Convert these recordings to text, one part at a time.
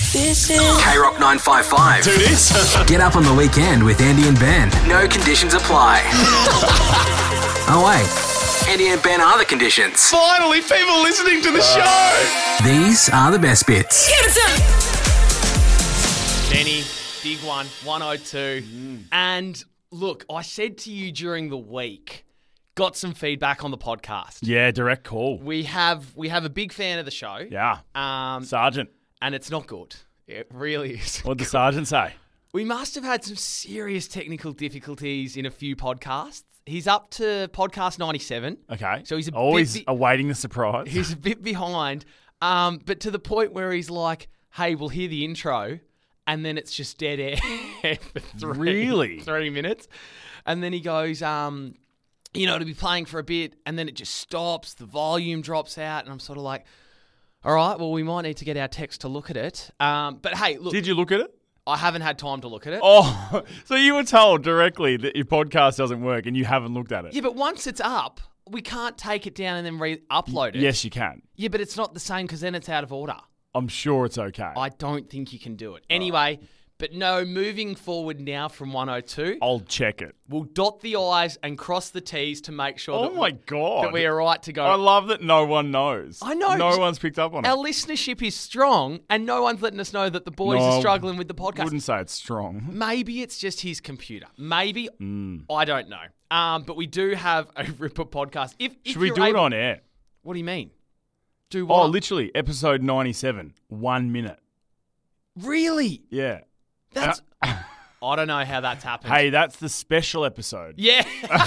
This is K-Rock 955. Do this. Get up on the weekend with Andy and Ben. No conditions apply. Oh, wait. Andy and Ben are the conditions. Finally, people listening to the show. These are the best bits. Benny, big one, 102. And look, I said to you during the week, got some feedback on the podcast. Yeah, direct call. We have a big fan of the show. Yeah. Sergeant. And it's not good. It really is. What'd the sergeant say? We must have had some serious technical difficulties in a few podcasts. He's up to podcast 97. Okay. So he's always awaiting the surprise. He's a bit behind. But to the point where he's like, hey, we'll hear the intro. And then it's just dead air for Really? 3 minutes. And then he goes, to be playing for a bit. And then it just stops. The volume drops out. And I'm sort of like, all right, well, we might need to get our text to look at it. But hey, look. Did you look at it? I haven't had time to look at it. Oh, so you were told directly that your podcast doesn't work and you haven't looked at it? Yeah, but once it's up, we can't take it down and then re-upload it. Yes, you can. Yeah, but it's not the same because then it's out of order. I'm sure it's okay. I don't think you can do it. Anyway, but no, moving forward now from 102, I'll check it. we'll dot the I's and cross the T's to make sure Oh my God. that we are right to go. I love that no one knows. I know. No one's picked up on Our it. listenership is strong and no one's letting us know that the boys No, are struggling with the I podcast. wouldn't say it's strong. Maybe it's just his computer. Maybe. I don't know. But we do have a Ripper podcast. If Should we you're do it able- on air? What do you mean? Do what? Oh, literally, episode 97, 1 minute. Really? Yeah. That's... I don't know how that's happened. Hey, that's the special episode. Yeah.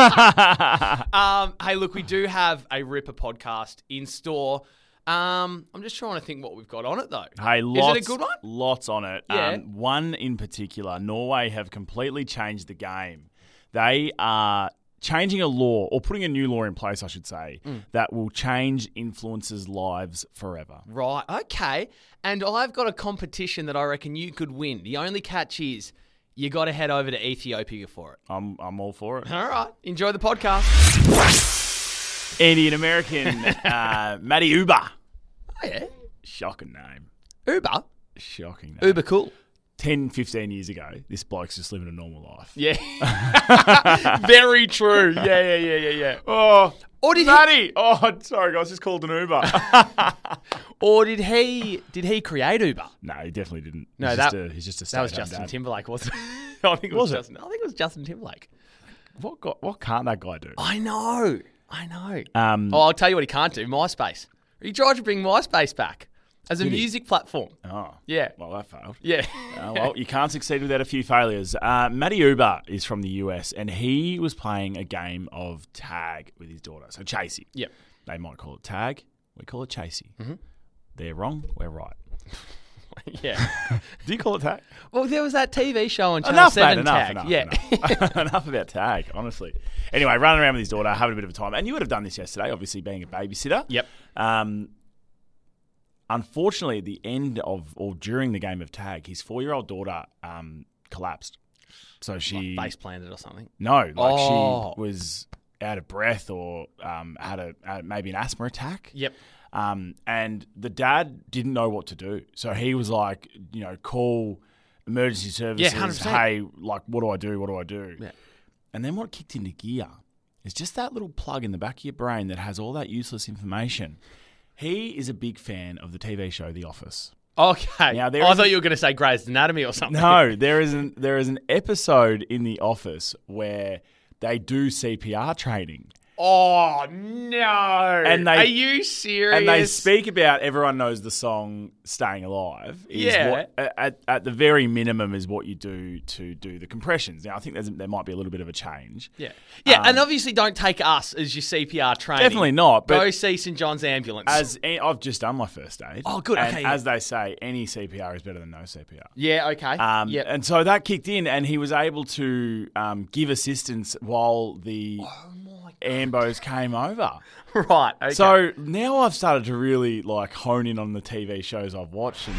Hey, look, we do have a Ripper podcast in store. I'm just trying to think what we've got on it, though. Hey, lots, Is it a good one? Lots on it. Yeah. One in particular, Norway have completely changed the game. They are changing a law, or putting a new law in place, I should say, that will change influencers' lives forever. Right, okay. And I've got a competition that I reckon you could win. The only catch is you got to head over to Ethiopia for it. I'm all for it. All right, enjoy the podcast. Indian American Matty Uber. Oh, yeah. Shocking name. Uber? Shocking name. Uber cool. 10, 15 years ago, this bloke's just living a normal life. Yeah. Very true. Yeah. Oh, Or did Matty! Oh, sorry, guys, just called an Uber. Or did he create Uber? No, he definitely didn't. No, He's just a That was stay-at-home Justin dad. Timberlake, wasn't it? I think it was Was it? Justin. I think it was Justin Timberlake. What can't that guy do? I know. Um, I'll tell you what he can't do. MySpace. He tried to bring MySpace back as a Did he? music platform. Oh, Yeah. well, that failed. Yeah. Well, you can't succeed without a few failures. Matty Uber is from the US, and he was playing a game of tag with his daughter. So Chasey. Yep. They might call it tag. We call it Chasey. Mm-hmm. They're wrong. We're right. Yeah. Do you call it tag? Well, there was that TV show on Channel Enough, 7 mate. Tag. Enough. Yeah. Enough about tag, honestly. Anyway, running around with his daughter, having a bit of a time. And you would have done this yesterday, obviously, being a babysitter. Yep. Unfortunately, at the end of, or during the game of tag, his 4-year-old daughter collapsed. So she... Face planted or something. No, Oh. she was out of breath or had maybe an asthma attack. Yep. And the dad didn't know what to do. So he was like, call emergency services. Yeah, 100%. Hey, like, what do I do? Yeah. And then what kicked into gear is just that little plug in the back of your brain that has all that useless information. He is a big fan of the TV show The Office. Okay. Now, there I is thought you were going to say Grey's Anatomy or something. No, there is an episode in The Office where they do CPR training. Oh, no. Are you serious? And they speak about, everyone knows the song Staying Alive. Yeah. At the very minimum is what you do to do the compressions. Now, I think there might be a little bit of a change. Yeah. Yeah, and obviously don't take us as your CPR training. Definitely not. But Go see St John's Ambulance. I've just done my first aid. Oh, good, And okay, yeah. as they say, any CPR is better than no CPR. Yeah, okay. Yep. And so that kicked in, and he was able to give assistance while the ambos came over. Right, okay. So now I've started to really hone in on the TV shows I've watched.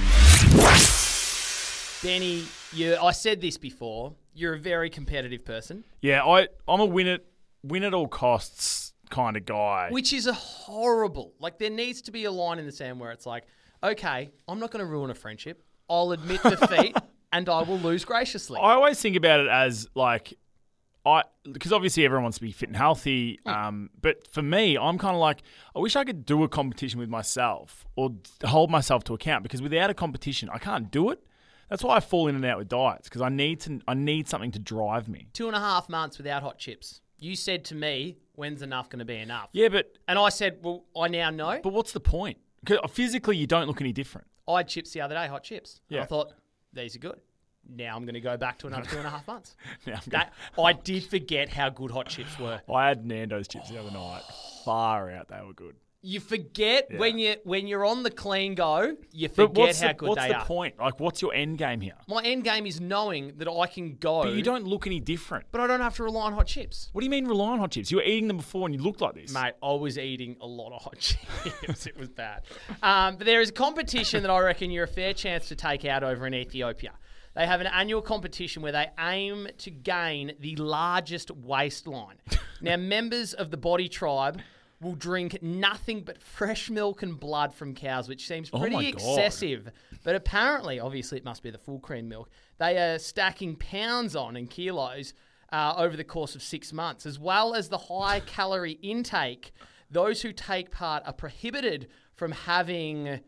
Benny, I said this before. You're a very competitive person, Yeah, I'm a win at all costs kind of guy. which is a horrible. There needs to be a line in the sand where it's like, okay, I'm not going to ruin a friendship. I'll admit defeat, and I will lose graciously. I always think about it as like, because obviously everyone wants to be fit and healthy, but for me, I'm kind of like, I wish I could do a competition with myself or hold myself to account, because without a competition, I can't do it. That's why I fall in and out with diets, because I need something to drive me. 2.5 months without hot chips. You said to me, when's enough going to be enough? Yeah, but And I said, well, I now know. But what's the point? 'Cause physically, you don't look any different. I had chips the other day, hot chips. Yeah. I thought, these are good. Now I'm going to go back to another 2.5 months. Now I'm gonna- I did forget how good hot chips were. I had Nando's chips the other night. Far out, they were good. You forget Yeah. when you're on the clean go, you But forget how good what's they the are. point? Like, what's your end game here? My end game is knowing that I can go, But you don't look any different. but I don't have to rely on hot chips. What do you mean rely on hot chips? You were eating them before and you looked like this. Mate, I was eating a lot of hot chips. It was bad. But there is a competition that I reckon you're a fair chance to take out over in Ethiopia. They have an annual competition where they aim to gain the largest waistline. Now, members of the Body Tribe will drink nothing but fresh milk and blood from cows, which seems Oh pretty my God. excessive. But apparently, obviously, it must be the full cream milk. They are stacking pounds on and kilos over the course of 6 months, as well as the high calorie intake. Those who take part are prohibited from having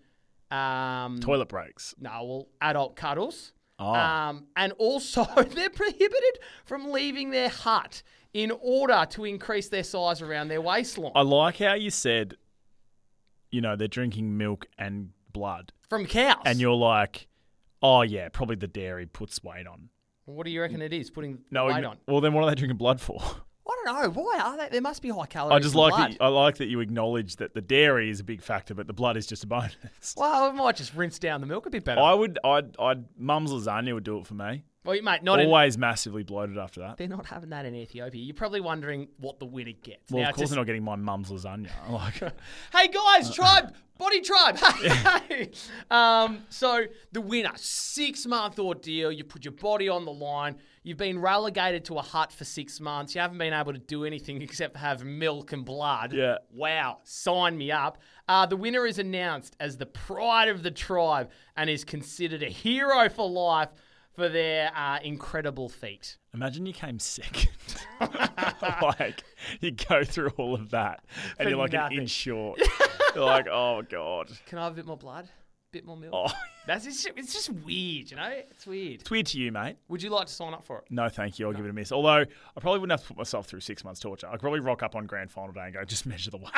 Toilet breaks. adult cuddles. Oh. And also, they're prohibited from leaving their hut in order to increase their size around their waistline. I like how you said, they're drinking milk and blood. From cows. And you're like, oh, yeah, probably the dairy puts weight on. What do you reckon it is, putting No, weight on? Well, then what are they drinking blood for? I don't know. Why are they? There must be high calories I just in like blood. that. I like that you acknowledge that the dairy is a big factor, but the blood is just a bonus. Well, I might just rinse down the milk a bit better. I'd mum's lasagna would do it for me. Well, mate, not in, Always massively bloated after that. they're not having that in Ethiopia. You're probably wondering what the winner gets. Well, Now, of course it's they're not getting my mum's lasagna. Like, hey guys, tribe, body tribe. Hey. So the winner, 6-month ordeal. You put your body on the line. You've been relegated to a hut for 6 months. You haven't been able to do anything except have milk and blood. Yeah. Wow. Sign me up. The winner is announced as the pride of the tribe and is considered a hero for life for their incredible feat. imagine you came second. Like, you go through all of that, and For you're like nothing. an inch short. You're like, oh, God. Can I have a bit more blood? Bit more milk? Oh. It's just weird, you know? It's weird. It's weird to you, mate. Would you like to sign up for it? No, thank you. I'll give it a miss. Although, I probably wouldn't have to put myself through 6 months torture. I could probably rock up on grand final day and go, just measure the weight.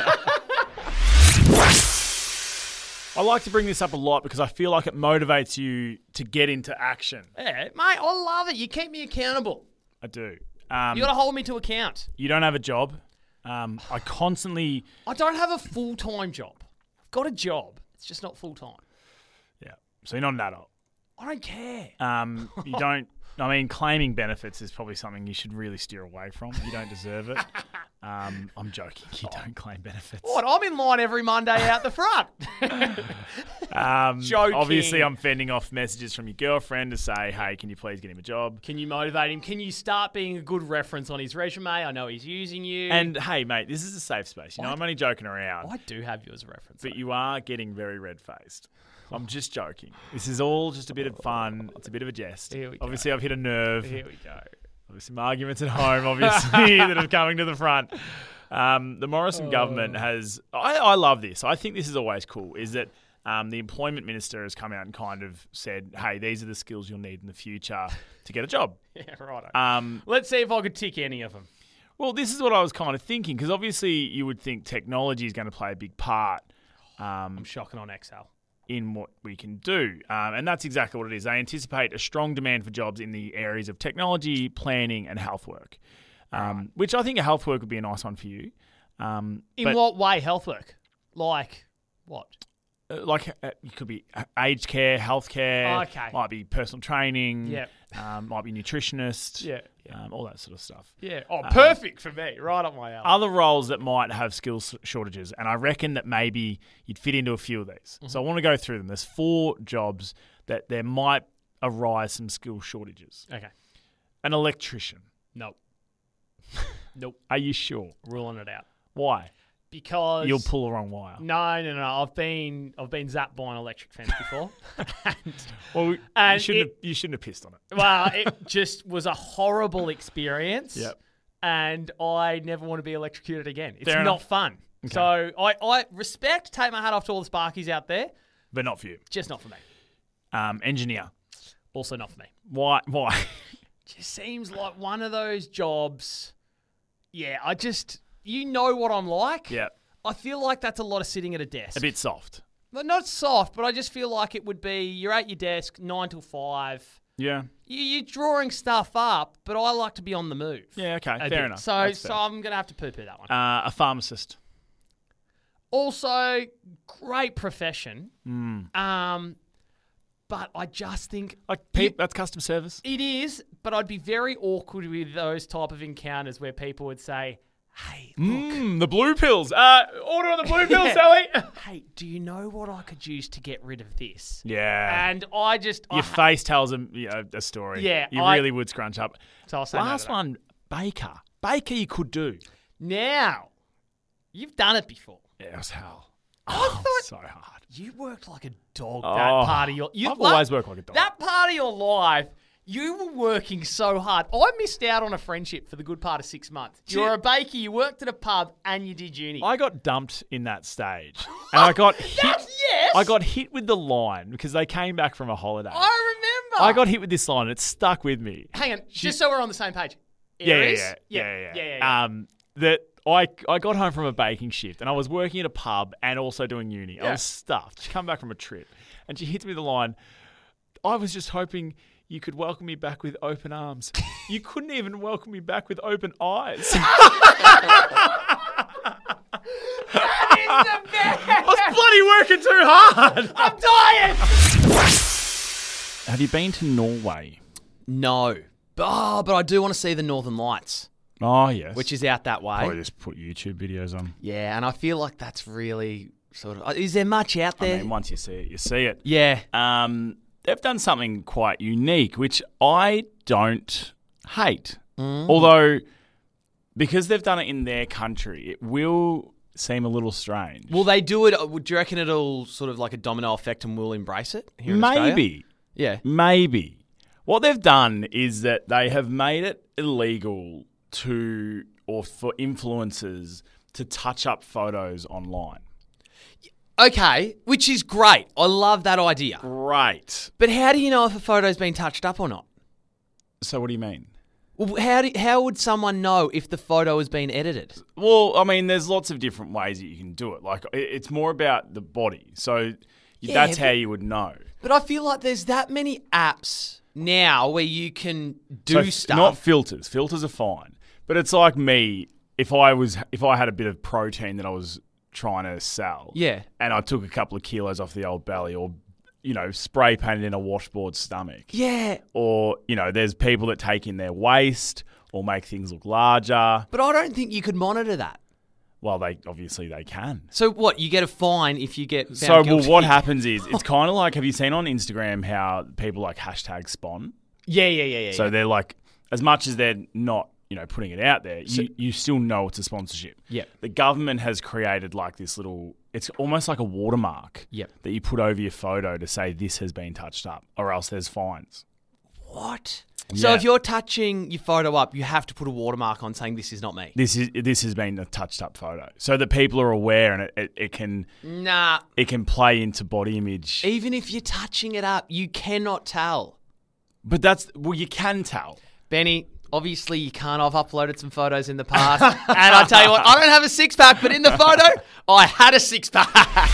I like to bring this up a lot because I feel like it motivates you to get into action. Yeah, mate, I love it. You keep me accountable. I do. You got to hold me to account. You don't have a job. I constantly... I don't have a full-time job. I've got a job. It's just not full-time. Yeah. So you're not an adult. I don't care. You don't... I mean, claiming benefits is probably something you should really steer away from. You don't deserve it. I'm joking. You don't claim benefits. What? I'm in line every Monday out the front. Joking. Obviously, I'm fending off messages from your girlfriend to say, hey, can you please get him a job? Can you motivate him? Can you start being a good reference on his resume? I know he's using you. And hey, mate, this is a safe space. I'm only joking around. I do have you as a reference. But you are getting very red-faced. I'm just joking. This is all just a bit of fun. It's a bit of a jest. Here we go. Obviously, I've hit a nerve. Here we go. There's some arguments at home, obviously, that are coming to the front. The Morrison government has... I love this. I think this is always cool, is that the employment minister has come out and kind of said, hey, these are the skills you'll need in the future to get a job. Yeah, right. Let's see if I could tick any of them. Well, this is what I was kind of thinking, because obviously you would think technology is going to play a big part I'm shocking on Excel. in what we can do. And that's exactly what it is. They anticipate a strong demand for jobs in the areas of technology, planning, and health work, which I think a health work would be a nice one for you. In what way, health work? Like what? It could be aged care, healthcare. Oh, okay. Might be personal training. Yep. Might be nutritionist. Yeah. All that sort of stuff. Yeah. Oh, perfect for me. Right up my alley. Other roles that might have skills shortages, and I reckon that maybe you'd fit into a few of these. So I want to go through them. There's 4 jobs that there might arise some skill shortages. Okay. An electrician. Nope. Nope. Are you sure? Ruling it out. Why? because You'll pull the wrong wire. No. I've been zapped by an electric fence before. Well, And you shouldn't have pissed on it. Well, it just was a horrible experience. Yep. And I never want to be electrocuted again. It's Fair not enough. fun. So I respect, take my hat off to all the Sparkies out there. But not for you. Just not for me. Engineer. Also not for me. Why? Just seems like one of those jobs. Yeah, you know what I'm like. Yeah. I feel like that's a lot of sitting at a desk. A bit soft. But not soft, but I just feel like it would be you're at your desk 9 till 5. Yeah. You're drawing stuff up, but I like to be on the move. Yeah, okay. a Fair bit. enough. So That's fair. I'm going to have to poo-poo that one. A pharmacist. Also, great profession. Hmm. But I just think That's customer service. it is, but I'd be very awkward with those type of encounters where people would say, hey, look, The blue pills. Order on the blue pills, Sally. hey, do you know what I could use to get rid of this? Yeah. And I just... Your face tells them a story. Yeah, You I- really would scrunch up. So I'll say no to Last that. one, Baker. Baker you could do. Now, you've done it before. Yeah, it was hell. I thought So hard. you worked like a dog Oh, that part of your... I've always worked like a dog. That part of your life, you were working so hard. I missed out on a friendship for the good part of 6 months. You were a baker, you worked at a pub, and you did uni. I got dumped in that stage. And I got hit. Yes! I got hit with the line because they came back from a holiday. I remember. I got hit with this line and it stuck with me. Hang on, just so we're on the same page. Yeah. Yeah. That I got home from a baking shift and I was working at a pub and also doing uni. I Yeah. was stuffed. She come back from a trip and she hits me with the line, I was just hoping you could welcome me back with open arms. You couldn't even welcome me back with open eyes. I was bloody working too hard. I'm dying! Have you been to Norway? No. But I do want to see the Northern Lights, Oh, yes. which is out that way. Probably just put YouTube videos on. Yeah, and I feel like that's really sort of... Is there much out there? I mean, once you see it, you see it. Yeah. They've done something quite unique, which I don't hate. Although, because they've done it in their country, it will seem a little strange. Will they do it? Do you reckon it'll sort of like a domino effect and we'll embrace it here in Australia? Maybe. Yeah. Maybe. What they've done is that they have made it illegal for influencers to touch up photos online. Okay, which is great. I love that idea. Right. But how do you know if a photo's been touched up or not? So what do you mean? Well, how would someone know if the photo has been edited? Well, I mean, there's lots of different ways that you can do it. Like, it's more about the body. So that's how you would know. But I feel like there's that many apps now where you can do stuff. Not filters. Filters are fine. But it's like me, if I had a bit of protein that I was trying to sell. Yeah. And I took a couple of kilos off the old belly or, spray painted in a washboard stomach. Yeah. Or, there's people that take in their waist or make things look larger. But I don't think you could monitor that. Well, they can. So what? You get a fine if you get found So, guilty? what happens is, it's kind of like, have you seen on Instagram how people like hashtag spawn? Yeah. So they're like, as much as they're not, putting it out there, you still know it's a sponsorship. Yep. The government has created like this little, it's almost like a watermark Yep. that you put over your photo to say this has been touched up, or else there's fines. What? So Yeah. if you're touching your photo up, you have to put a watermark on saying this is not me. This has been a touched up photo, so that people are aware, and it can play into body image. Even if you're touching it up, you cannot tell. But you can tell. Benny, obviously you can't. I've uploaded some photos in the past. And I tell you what, I don't have a six-pack, but in the photo, I had a six-pack.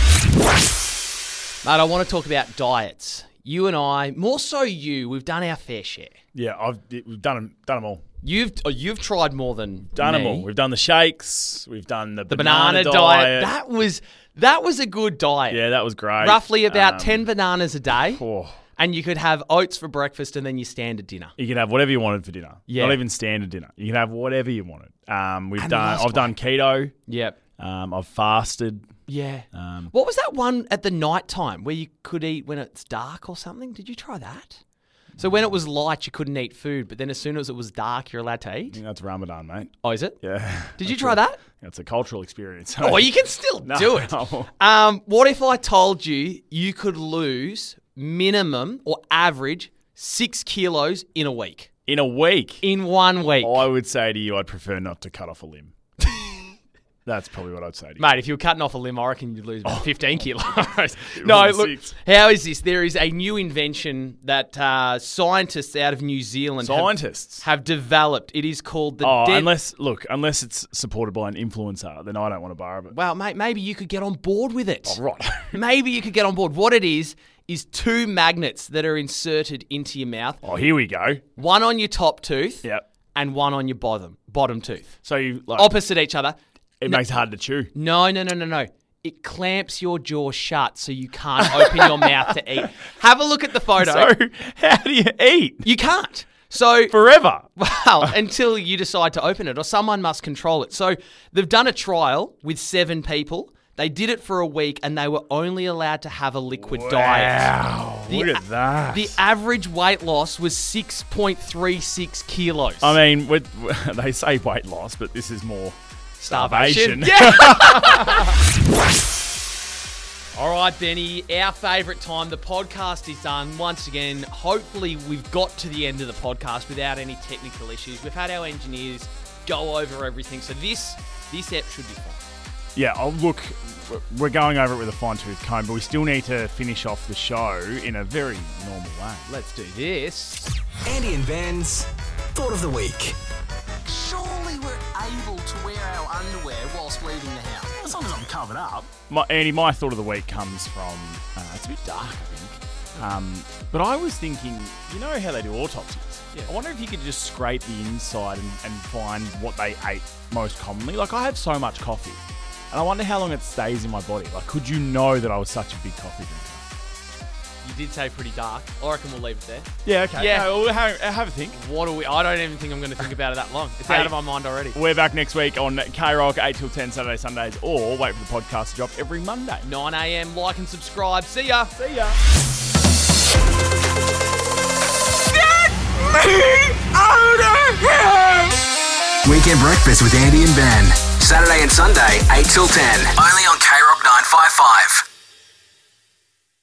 Mate, I want to talk about diets. You and I, more so you, we've done our fair share. Yeah, we've done them all. You've tried more than Done me. them all. We've done the shakes. We've done the banana diet. That was a good diet. Yeah, that was great. Roughly about 10 bananas a day. Oh, And you could have oats for breakfast and then your standard dinner. you can have whatever you wanted for dinner. Yeah. Not even standard dinner. You can have whatever you wanted. And I've done keto. Yep. I've fasted. Yeah. What was that one at the night time where you could eat when it's dark or something? Did you try that? So when it was light, you couldn't eat food, but then as soon as it was dark, you're allowed to I eat? think that's Ramadan, mate. Oh, is it? Yeah. Did you try that? It's a cultural experience. Oh, you can still do it. What if I told you you could lose minimum or average 6 kilos in a week? In a week? In 1 week. I would say to you, I'd prefer not to cut off a limb. That's probably what I'd say to you. Mate, if you were cutting off a limb, I reckon you'd lose about 15 kilos. No, No, look, how is this? There is a new invention that scientists out of New Zealand have developed. It is called the... unless it's supported by an influencer, then I don't want to borrow it. Well, mate, maybe you could get on board with it. Oh, right. Maybe you could get on board. What it is 2 magnets that are inserted into your mouth. Oh, here we go. One on your top tooth. Yep. And one on your bottom tooth. So you opposite each other. It makes it hard to chew. No. It clamps your jaw shut so you can't open your mouth to eat. Have a look at the photo. So how do you eat? You can't. So Forever. Well, until you decide to open it, or someone must control it. So they've done a trial with 7 people. They did it for a week, and they were only allowed to have a liquid diet. Wow, look at that. The average weight loss was 6.36 kilos. I mean, they say weight loss, but this is more starvation. Yeah. All right, Benny, our favourite time. The podcast is done. Once again, hopefully we've got to the end of the podcast without any technical issues. We've had our engineers go over everything. So this app should be fine. Yeah, look, we're going over it with a fine-tooth comb, but we still need to finish off the show in a very normal way. Let's do this. Andy and Ben's Thought of the Week. Surely we're able to wear our underwear whilst leaving the house. As long as I'm covered up. Andy, my thought of the week comes from, it's a bit dark, I think, but I was thinking, you know how they do autopsies? Yeah. I wonder if you could just scrape the inside and find what they ate most commonly. Like, I have so much coffee, and I wonder how long it stays in my body. Like, could you know that I was such a big coffee drinker? You did say pretty dark. I reckon we'll leave it there. Yeah, okay. Yeah. No, we'll have a think. I don't even think I'm going to think about it that long. It's out of my mind already. We're back next week on K-Rock, 8 till 10, Saturday, Sundays, or wait for the podcast to drop every Monday. 9 a.m. Like and subscribe. See ya. See ya. Weekend Breakfast with Andy and Ben. Saturday and Sunday, 8 till 10. Only on K-Rock 955.